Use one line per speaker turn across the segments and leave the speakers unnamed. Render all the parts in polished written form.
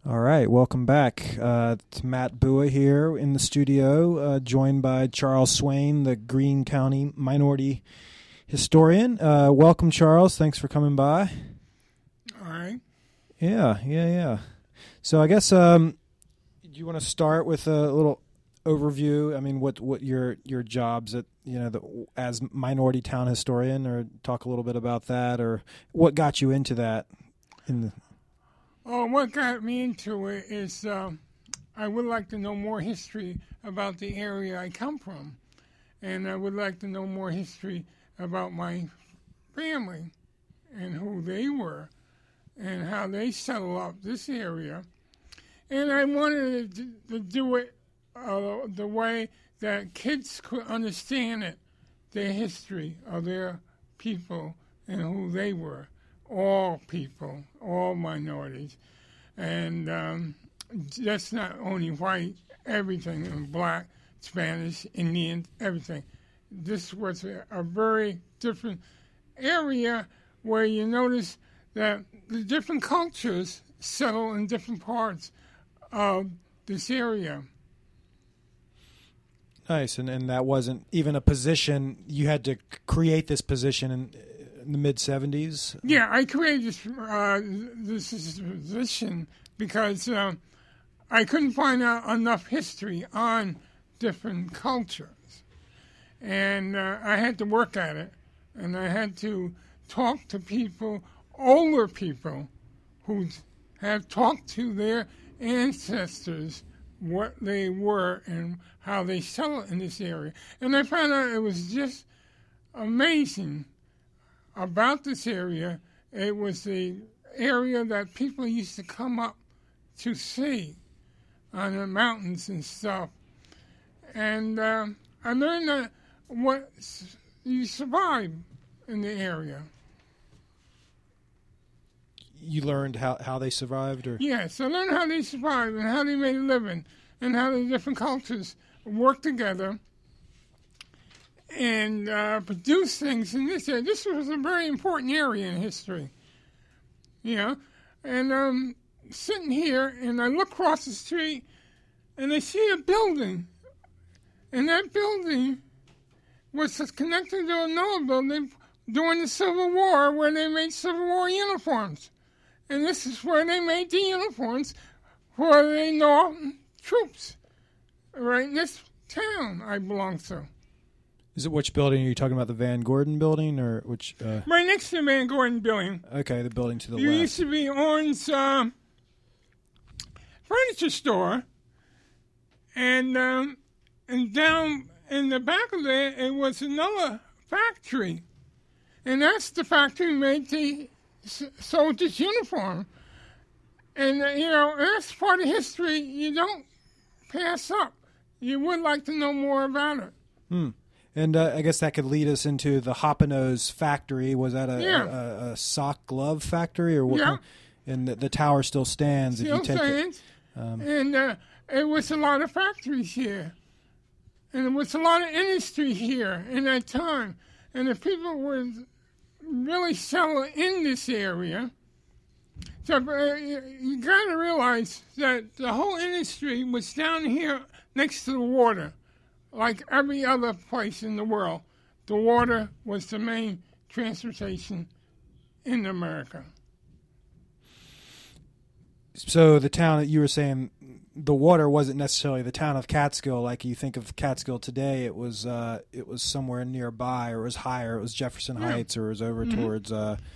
All right, welcome back. It's Matt Bua here in the studio, joined by Charles Swain, the Greene County minority historian. Welcome, Charles. Thanks for coming by.
All right.
Yeah. So I guess do you want to start with a little overview? I mean, what your jobs at as minority town historian, or talk a little bit about that, or what got you into that?
What got me into it is I would like to know more history about the area I come from, and I would like to know more history about my family and who they were and how they settled up this area. And I wanted to do it the way that kids could understand it, their history of their people and who they were. All people, all minorities. And that's not only white, everything, and black, Spanish, Indian, everything. This was a very different area where you notice that the different cultures settle in different parts of this area.
Nice, and that wasn't even a position. You had to create this position in the mid-'70s?
Yeah, I created this position because I couldn't find out enough history on different cultures. And I had to work at it, and I had to talk to people, older people, who have talked to their ancestors, what they were and how they settled in this area. And I found out it was just amazing about this area. It was the area that people used to come up to see on the mountains and stuff. And I learned that you survive in the area.
You learned how they survived? Or?
Yes, I learned how they survived and how they made a living and how the different cultures work together and produce things in this area. This was a very important area in history. And I'm sitting here, and I look across the street, and I see a building. And that building was connected to another building during the Civil War, where they made Civil War uniforms. And this is where they made the uniforms for the Northern troops, right in this town I belong to.
Is it which building? Are you talking about the Van Gordon building, or which?
Right next to the Van Gordon building.
Okay, the building to the left.
There used to be Orange furniture store, and down in the back of there, it was another factory, and that's the factory that made the soldiers' uniform. And that's part of history you don't pass up. You would like to know more about it.
And I guess that could lead us into the Hoppeno's factory. Was that a sock glove factory, or what?
Yeah.
And the tower still stands.
Still
if you take
stands. And it was a lot of factories here, and there was a lot of industry here in that time. And the people were really selling in this area. So you got to realize that the whole industry was down here next to the water. Like every other place in the world, the water was the main transportation in America.
So the town that you were saying, the water wasn't necessarily the town of Catskill. Like you think of Catskill today, it was somewhere nearby, or it was higher. It was Jefferson Heights, or it was over towards.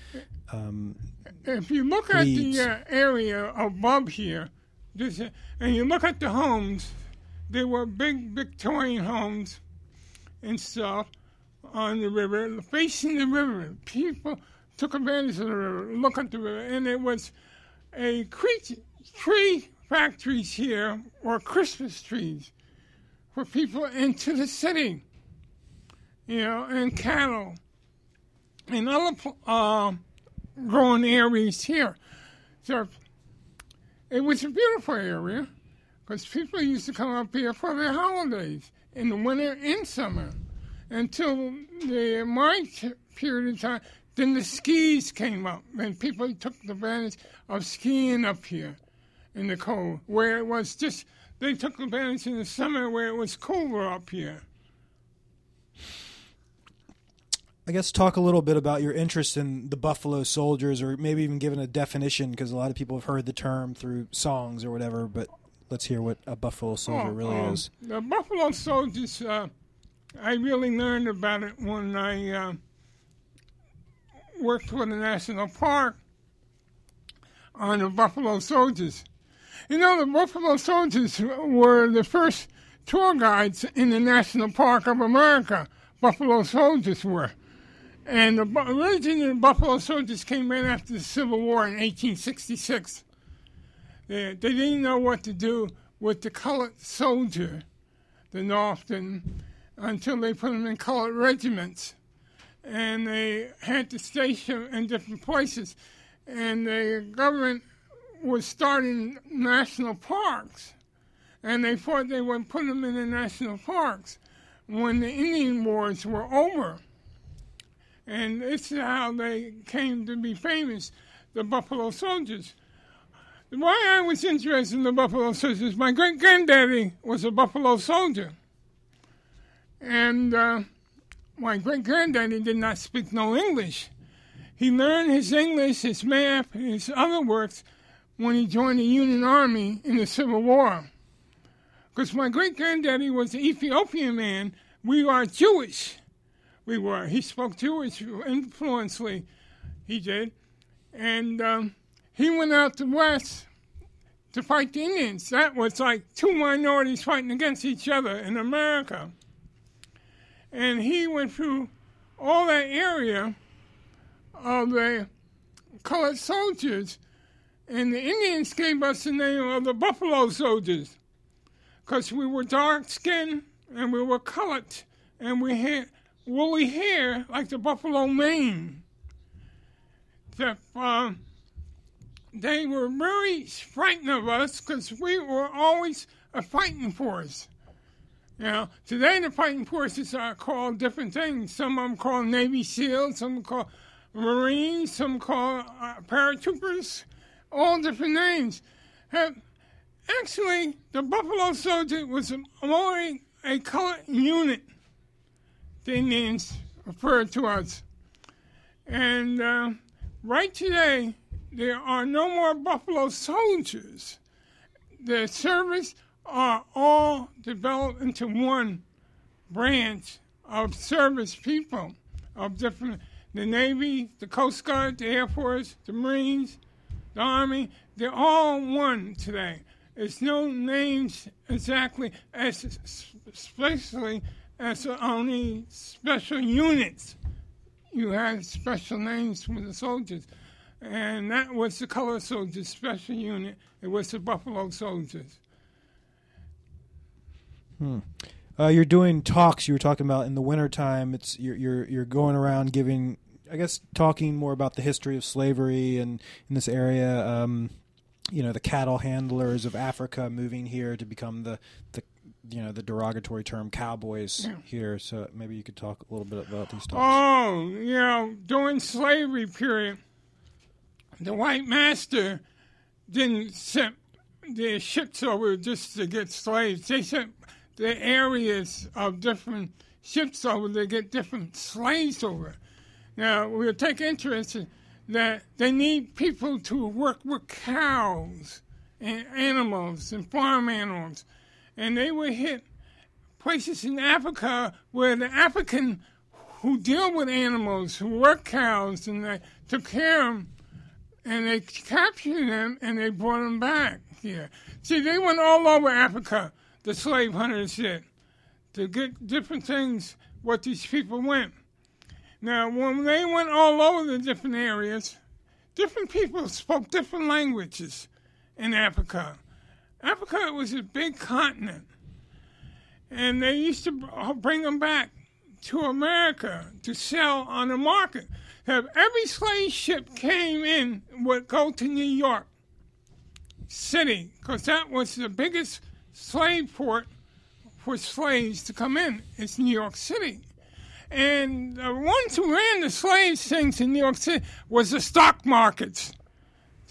If you look
Leeds.
at the area above here, and you look at the homes, they were big Victorian homes and stuff on the river, facing the river. People took advantage of the river, look at the river, and it was a tree factories here, or Christmas trees, for people into the city, and cattle and other growing areas here. So it was a beautiful area, because people used to come up here for their holidays in the winter and summer until my period of time. Then the skis came up, and people took advantage of skiing up here. in the cold, where it was just, they took advantage in the summer where it was cooler up here.
I guess talk a little bit about your interest in the Buffalo Soldiers, or maybe even give a definition, because a lot of people have heard the term through songs or whatever, but let's hear what a Buffalo Soldier really is.
The Buffalo Soldiers, I really learned about it when I worked for the National Park on the Buffalo Soldiers. You know, the Buffalo Soldiers were the first tour guides in the National Park of America. Buffalo Soldiers were. And originally the Buffalo Soldiers came in after the Civil War in 1866. They didn't know what to do with the colored soldier, the Northern, until they put them in colored regiments. And they had to station in different places. And the government was starting national parks. And they thought they would put them in the national parks when the Indian Wars were over. And this is how they came to be famous, the Buffalo Soldiers. Why I was interested in the Buffalo Soldiers, my great-granddaddy was a Buffalo Soldier. And my great-granddaddy did not speak no English. He learned his English, his math, his other works when he joined the Union Army in the Civil War. Because my great-granddaddy was an Ethiopian man. We are Jewish. We were. He spoke Jewish influently. He did. And he went out to West to fight the Indians. That was like two minorities fighting against each other in America. And he went through all that area of the colored soldiers. And the Indians gave us the name of the Buffalo Soldiers because we were dark-skinned and we were colored and we had woolly hair like the buffalo mane. That they were very frightened of us because we were always a fighting force. You know, today the fighting forces are called different things. Some of them called Navy SEALs, some called Marines, some called paratroopers, all different names. Actually, the Buffalo Soldier was only a colored unit. The Indians referred to us. And right today, there are no more Buffalo Soldiers. The service are all developed into one branch of service people of different, the Navy, the Coast Guard, the Air Force, the Marines, the Army. They're all one today. It's no names exactly, especially as only special units. You had special names for the soldiers. And that was the Colored Soldiers Special Unit. It was the Buffalo Soldiers.
You're doing talks. You were talking about in the wintertime. It's you're going around giving, I guess, talking more about the history of slavery and in this area. The cattle handlers of Africa moving here to become the derogatory term cowboys here. So maybe you could talk a little bit about these talks.
During slavery period, the white master didn't send their ships over just to get slaves. They sent the areas of different ships over to get different slaves over. Now, we'll take interest in that they need people to work with cows and animals and farm animals. And they would hit places in Africa where the African who deal with animals, who work cows, and they took care of them, and they captured them, and they brought them back here. See, they went all over Africa, the slave hunters did, to get different things, what these people went. Now, when they went all over the different areas, different people spoke different languages in Africa. Africa was a big continent, and they used to bring them back to America to sell on the market. Every slave ship came in would go to New York City, because that was the biggest slave port for slaves to come in. It's New York City. And the ones who ran the slave things in New York City was the stock markets.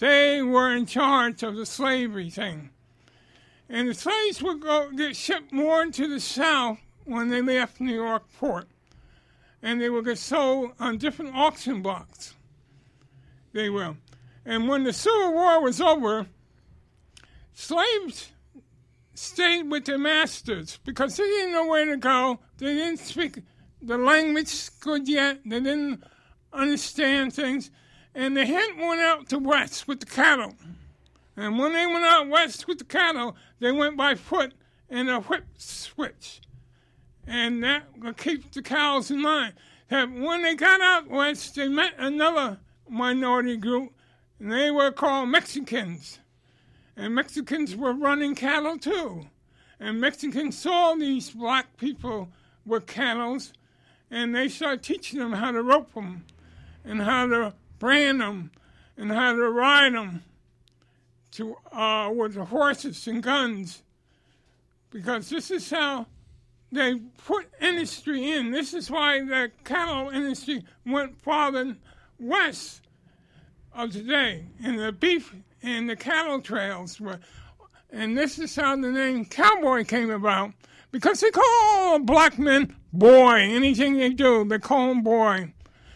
They were in charge of the slavery thing. And the slaves would get shipped more into the South when they left New York port. And they would get sold on different auction blocks. They will. And when the Civil War was over, slaves stayed with their masters because they didn't know where to go. They didn't speak the language good yet. They didn't understand things. And they hadn't went out to west with the cattle. And when they went out west with the cattle, they went by foot in a whip switch. And that would keep the cows in line. And when they got out west, they met another minority group, and they were called Mexicans. And Mexicans were running cattle too. And Mexicans saw these black people with cattle, and they started teaching them how to rope them, and how to brand them, and how to ride them with the horses and guns. Because this is how they put industry in. This is why the cattle industry went farther west of today, and the beef and the cattle trails were. And this is how the name cowboy came about, because they call all black men boy. Anything they do, they call them boy.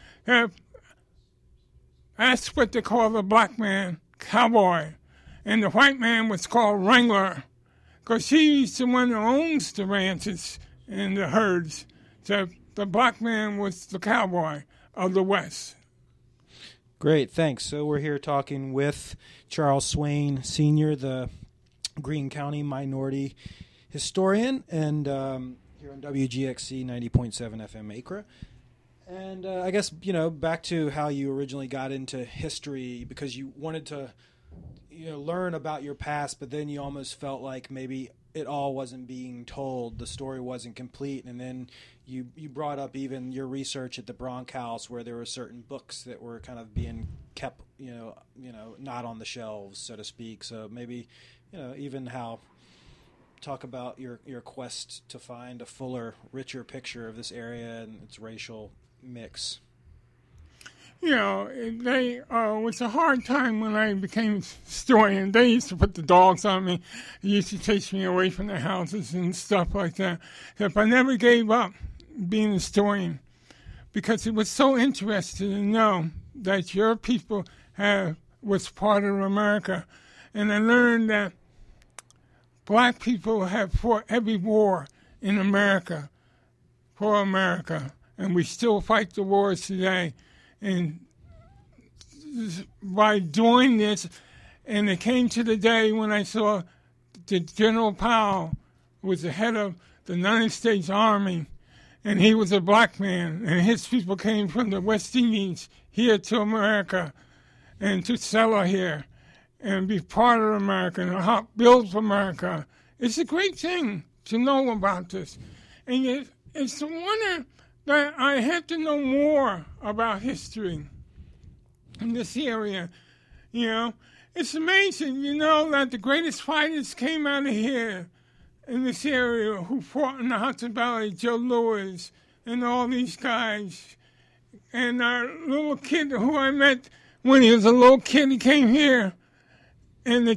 That's what they call the black man, cowboy. And the white man was called wrangler, because he's the one who owns the ranches and the herds. So the black man was the cowboy of the West.
Great, thanks. So we're here talking with Charles Swain Sr., the Greene County minority historian, and here on WGXC 90.7 FM Acra. And I guess, back to how you originally got into history, because you wanted to learn about your past, but then you almost felt like maybe it all wasn't being told, the story wasn't complete, and then you brought up even your research at the Bronx House, where there were certain books that were kind of being kept, not on the shelves, so to speak. So maybe, even how talk about your quest to find a fuller, richer picture of this area and its racial mix.
It was a hard time when I became a historian. They used to put the dogs on me. They used to chase me away from their houses and stuff like that. But I never gave up being a historian, because it was so interesting to know that your people was part of America. And I learned that black people have fought every war in America for America, and we still fight the wars today. And by doing this, and it came to the day when I saw that General Powell was the head of the United States Army, and he was a black man, and his people came from the West Indies here to America and to settle here and be part of America and help build America. It's a great thing to know about this. And it's a wonder that I had to know more about history in this area. It's amazing, that the greatest fighters came out of here in this area who fought in the Hudson Valley, Joe Louis and all these guys. And our little kid who I met when he was a little kid, he came here, and the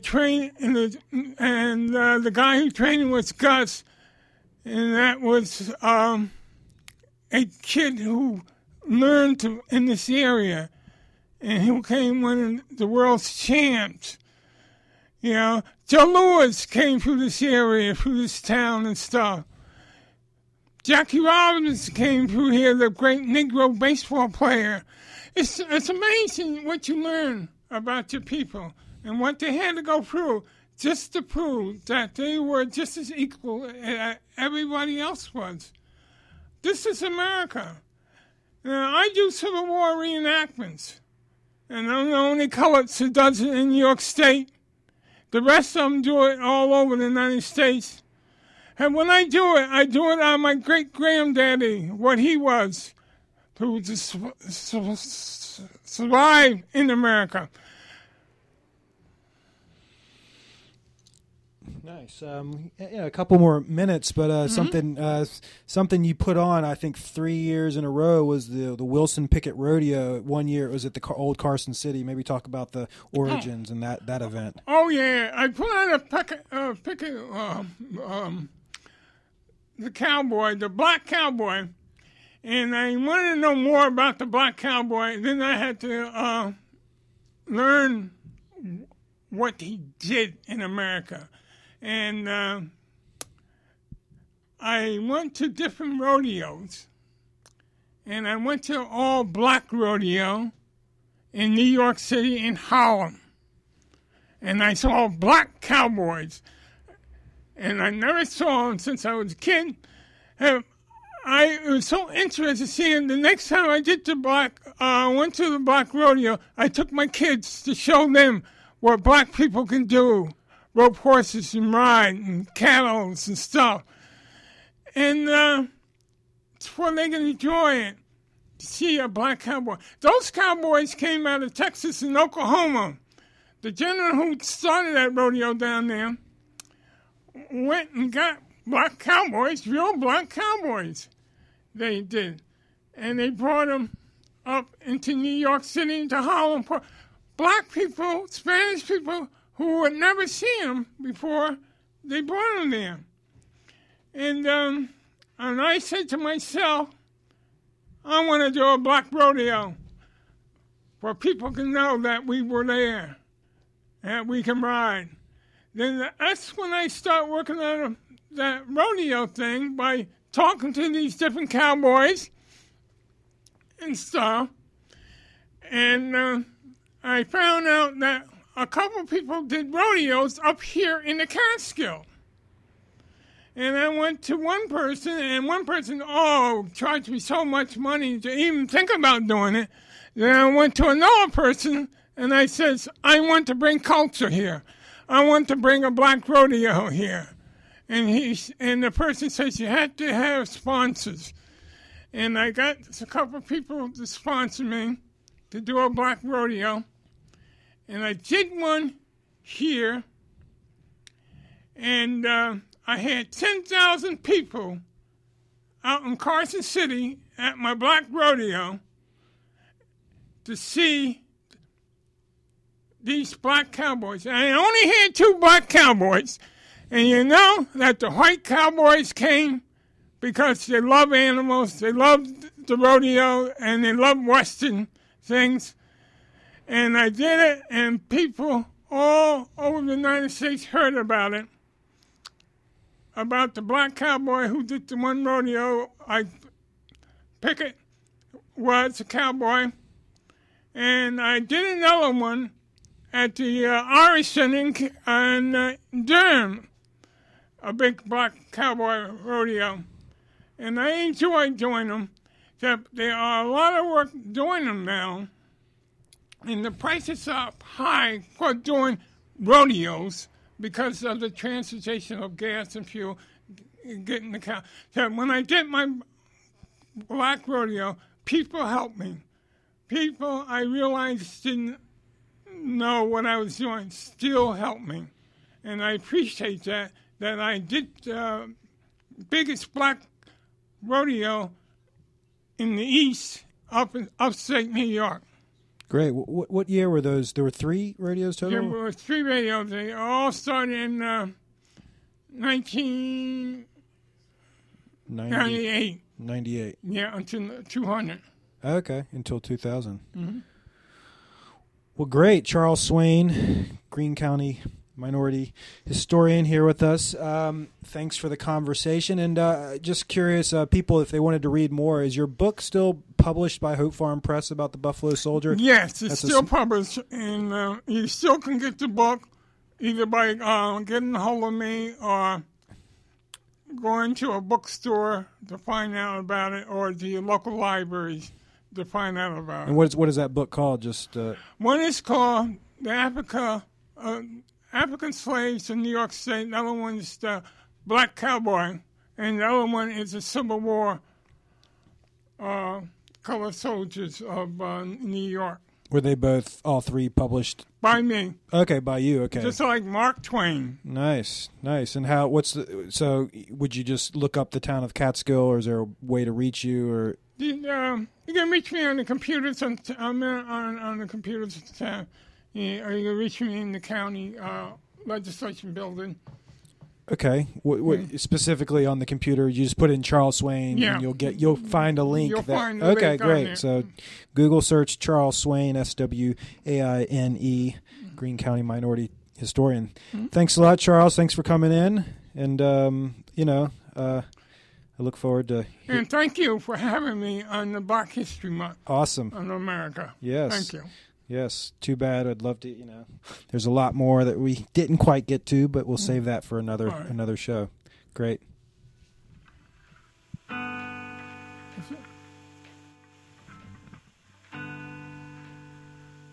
guy who trained was Gus, and that was a kid who learned in this area, and who came winning the world's champs. Joe Louis came through this area, through this town and stuff. Jackie Robinson came through here, the great Negro baseball player. It's amazing what you learn about your people and what they had to go through just to prove that they were just as equal as everybody else was. This is America. Now, I do Civil War reenactments, and I'm the only colored who does it in New York State. The rest of them do it all over the United States. And when I do it on my great-granddaddy, what he was, who survived in America.
Nice. A couple more minutes, but something you put on, I think 3 years in a row, was the Wilson Pickett Rodeo. 1 year it was at the old Carson City. Maybe talk about the origins and that event.
Oh yeah, I put on a Pickett, the cowboy, the black cowboy, and I wanted to know more about the black cowboy. Then I had to learn what he did in America. And I went to different rodeos. And I went to all black rodeo in New York City and Harlem. And I saw black cowboys. And I never saw them since I was a kid. I was so interested to see them. The next time I went to the black rodeo, I took my kids to show them what black people can do. Rope horses and ride and cattle and stuff. And it's where they can enjoy it, to see a black cowboy. Those cowboys came out of Texas and Oklahoma. The gentleman who started that rodeo down there went and got black cowboys, real black cowboys. They did. And they brought them up into New York City, into Harlem. Black people, Spanish people, who had never seen them before, they brought them there. And I said to myself, I want to do a black rodeo where people can know that we were there, that we can ride. Then that's when I start working on that rodeo thing by talking to these different cowboys and stuff. And I found out that a couple people did rodeos up here in the Catskill. And I went to one person, and one person, charged me so much money to even think about doing it. Then I went to another person, and I said, I want to bring culture here. I want to bring a black rodeo here. And the person says, you have to have sponsors. And I got a couple people to sponsor me to do a black rodeo. And I did one here, and I had 10,000 people out in Carson City at my black rodeo to see these black cowboys. And I only had 2 black cowboys. And you know that the white cowboys came because they love animals, they love the rodeo, and they love Western things. And I did it, and people all over the United States heard about it, about the black cowboy who did the one rodeo. Pickett was a cowboy. And I did another one at the Irish Center in Durham, a big black cowboy rodeo. And I enjoyed doing them. There are a lot of work doing them now. And the prices are up high for doing rodeos because of the transportation of gas and fuel, getting the cow. So when I did my black rodeo, people helped me. People I realized didn't know what I was doing still helped me. And I appreciate that I did the biggest black rodeo in the East up in upstate New York.
Great. What year were those? There were 3 rodeos total?
There were 3 rodeos. They all started in 1998.
98.
Yeah, until 200.
Okay, until 2000.
Mm-hmm.
Well, great. Charles Swain, Greene County minority historian, here with us. Thanks for the conversation. And just curious, people, if they wanted to read more, is your book still published by Hope Farm Press about the Buffalo Soldier?
Yes, it's still published, and you still can get the book either by getting a hold of me or going to a bookstore to find out about it, or the local libraries to find out about it.
And what is that book called? Just
one is called The African Slaves in New York State. Another one is The Black Cowboy, and the other one is the Civil War colored soldiers of New York.
Were they both, all three published?
by me,
Okay, by you. Okay.
just like Mark Twain.
Nice. And so would you just look up the town of Catskill, or is there a way to reach you, or?
You can reach me on the computer. I'm on the computer. Or you can reach me in the county legislation building.
Okay. What specifically on the computer? You just put in Charles Swain,
Yeah.
and you'll find a link.
You'll find the
okay,
link on
great.
there.
So, Google search Charles Swain, SWAINE, Greene County Minority Historian.
Mm-hmm.
Thanks a lot, Charles. Thanks for coming in, and I look forward to.
And thank you for having me on the Black History Month
Awesome.
on America.
Yes.
Thank you.
Yes. Too bad. I'd love to. There's a lot more that we didn't quite get to, but we'll save that for another show. Great.